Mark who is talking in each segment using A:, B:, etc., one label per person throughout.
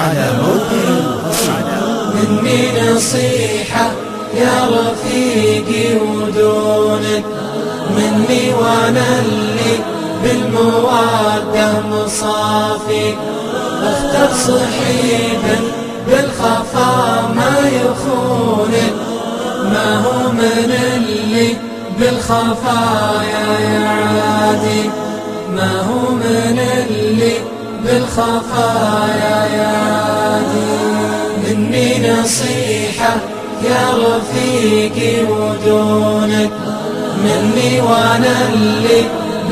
A: على موقع القصيدة.
B: مني نصيحة يا رفيقي ودونك، مني وانا اللي بالمودة مصافي، اختر صحيبا بالخفا ما يخونك، ما هو من اللي بالخفايا يعادي، ما هو من اللي بالخفايا يعادي. مني نصيحة يا رفيقي ودونك، مني وانا اللي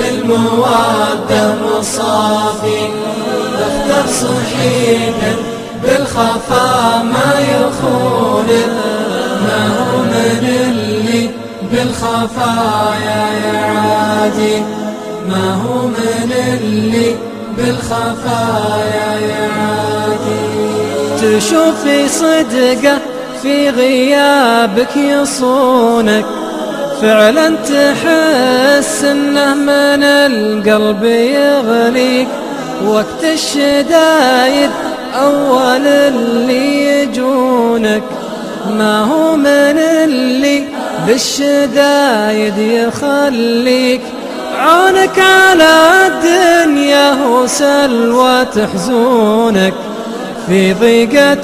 B: بالمودة مصافي، اختر صحيبا بالخفا ما يخونك، ما هو من اللي بالخفايا يعادي، ما هو من اللي بالخفايا يعادي. تشوفي صدقه في غيابك يصونك، فعلا تحس انه من القلب يغليك، وقت الشدايد اول اللي يجونك، ما هو من اللي بالشدايد يخليك، عونك على الدنيا هو سلوى تحزونك، في ضيقة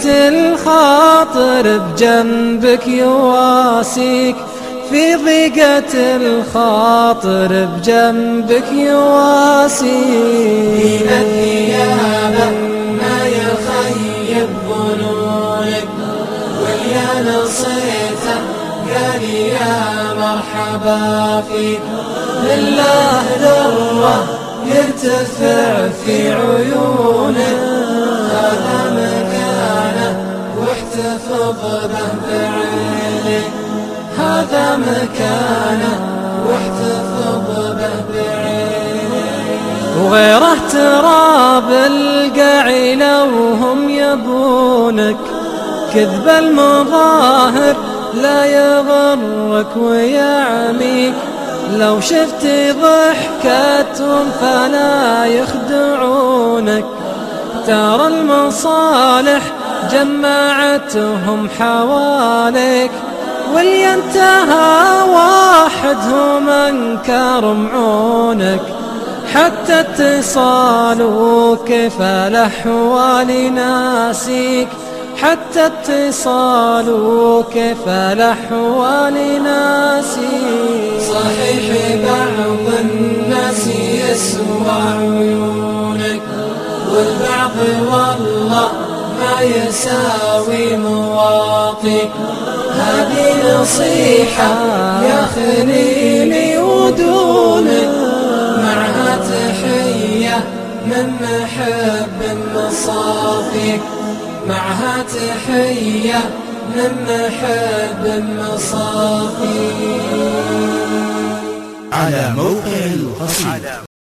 B: الخاطر بجنبك يواسيك، في ضيقة الخاطر بجنبك يواسيك. دين الثياب ما يخيب ظنونك، واليا نصيته قال يا مرحبا فيك، لله ذرة يرتفع في عيونك، هذا مكانه واحتفظ به بعينك، هذا مكانه واحتفظ به بعينك. وغيره تراب القعيلة وهم يبونك، كذب المظاهر لا يغرك ويعميك، لو شفت ضحكتهم فلا يخدعونك، ترى المصالح جمعتهم حواليك، واللي انتهى واحدهم انكر معونك، حتى اتصال وكيف الأحوال ناسيك، حتى اتصال وكيف الأحوال ناسيك. صحيح بعض الناس يسوى عيونك، والبعض والله ما يساوي مواطيك، هذه نصيحة يا خليلي ودونك، معها تحية من محب مصافيك، معها تحية من محب مصافيك.
A: على موقع القصيدة.